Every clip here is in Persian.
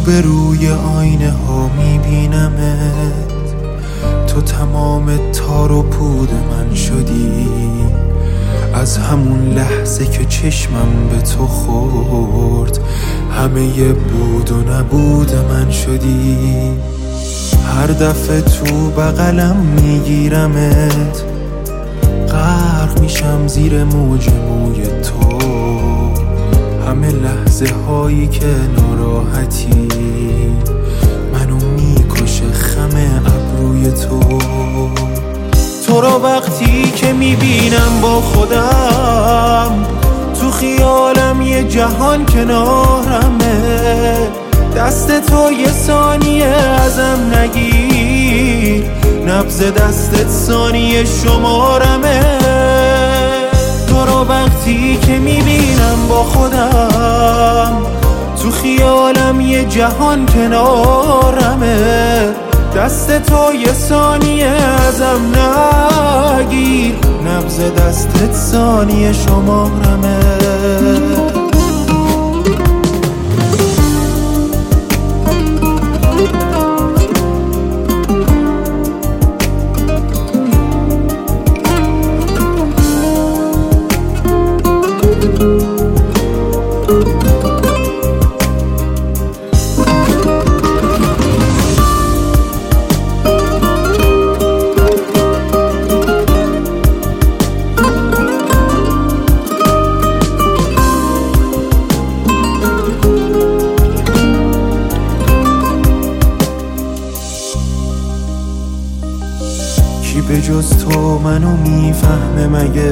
روبروی آینه ها میبینمت، تو تمام تار و پود من شدی. از همون لحظه که چشمم به تو خورد، همه بود و نبود من شدی. هر دفعه تو بغلم میگیرمت، غرق میشم زیر موج موی تو. همه لحظه هایی که ناراحتی منو میکشه خم ابروی تو رو وقتی که میبینم با خودم، تو خیالم یه جهان کنارمه. دست تو یه ثانیه ازم نگیر، نبض دستت ثانیه شمارمه. تو رو وقتی که میبینم با خودم، تو خیالم یه جهان کنارمه. دست تو یه ثانیه ازم نگیر، نبض دستت ثانیه شمارمه. کی به جز تو منو میفهمه مگه؟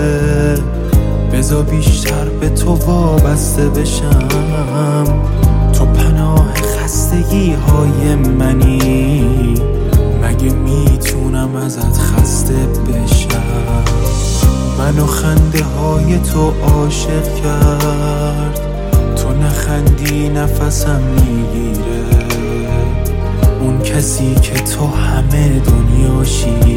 بذار بیشتر به تو وابسته بشم. تو پناه خستگی های منی، مگه میتونم ازت خسته بشم؟ منو خنده های تو عاشق کرد، تو نخندی نفسم میگیره. اون کسی که تو همه دنیاشی،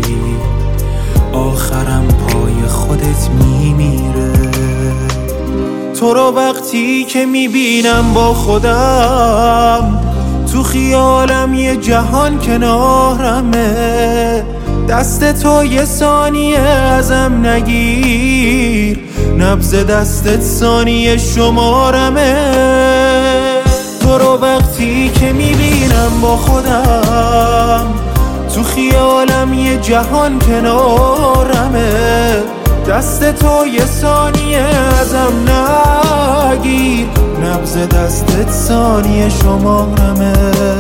آخرم پای خودت میمیره. تو رو وقتی که میبینم با خودم، تو خیالم یه جهان کنارمه. دست تو یه ثانیه ازم نگیر، نبض دستت ثانیه شمارمه. تو رو وقتی که میبینم با خودم، تو خیالم یه جهان کنارمه. دست تو یه ثانیه ازم نگیر، نبض دستت ثانیه شمارمه.